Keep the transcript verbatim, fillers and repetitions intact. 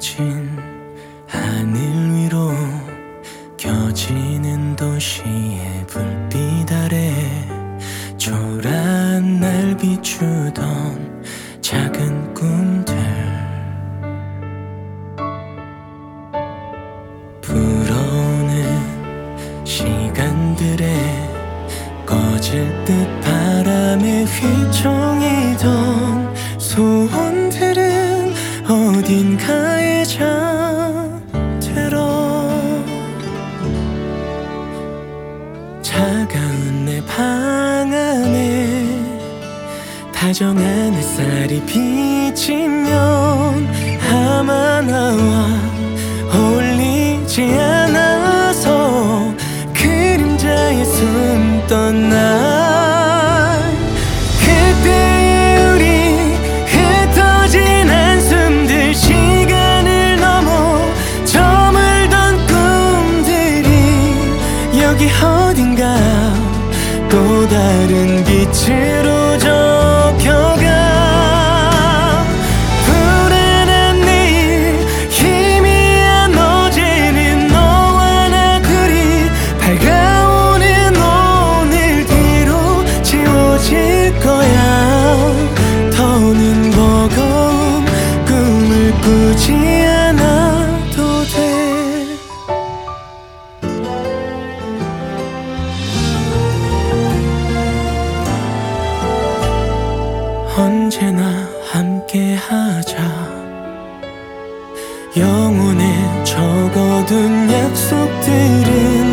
흐려진 하늘 위로 켜지는 도시의 불빛 아래 초라한 날 비추던 작은 꿈들 불어오는 시간들에 꺼질 듯 바람에 휘청이던 소원들은 어딘가에 잠들어 차가운 내 방 안에 다정한 햇살이 비치면 아마 나와 어울리지 않아서 그림자에 숨던 날 그때의 우리 흩어진 한숨들 시간을 넘어 저물던 꿈들이 여기 어딘가 또 다른 빛으로 접혀가 불안한 내일 희미한 어제는 너와 나 둘이 밝아오는 오늘 뒤로 지워질 거야 더는 버거운 꿈을 꾸지 않아도 돼 언제나 함께하자 영혼에 적어둔 약속들은